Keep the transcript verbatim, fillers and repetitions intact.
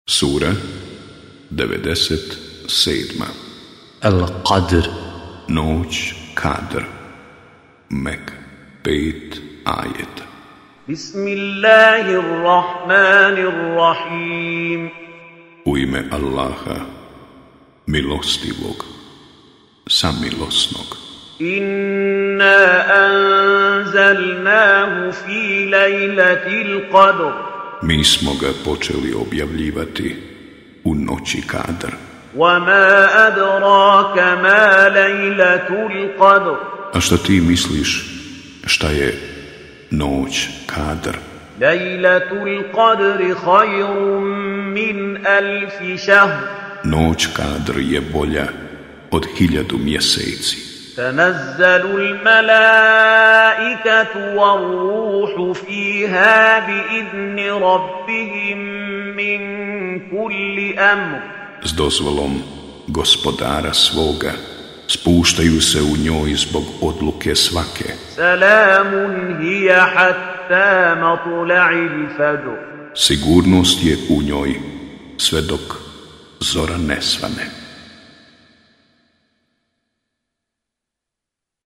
Sura devedeset sedma. Al-Qadr. Noć Kadr. Mek. Pet ajeta. Bismillahirrahmanirrahim. U ime Allaha, milostivog, samilosnog. Inna anzalnahu fi lejlatil qadr. Mi smo ga počeli objavljivati u noći Kadr. وَمَا أَدْرَاكَ مَا لَيْلَةُ الْقَدْرِ. A šta ti misliš šta je noć Kadr? لَيْلَةُ الْقَدْرِ خَيْرٌ مِّنْ أَلْفِ شَهْرٍ. Noć Kadr je bolja od hiljadu mjeseci. تَنَزَّلُ الْمَلَائِكَةُ وَالرُّوحُ فِيهَا بِإِذْنِ رَبِّهِمْ مِنْ كُلِّ أَمْرٍ. S dozvolom gospodara svoga spuštaju se u njoj zbog odluke svake. Salamun hiya hatta matla'il fajr. Sigurnost je u njoj sve dok zora ne svane.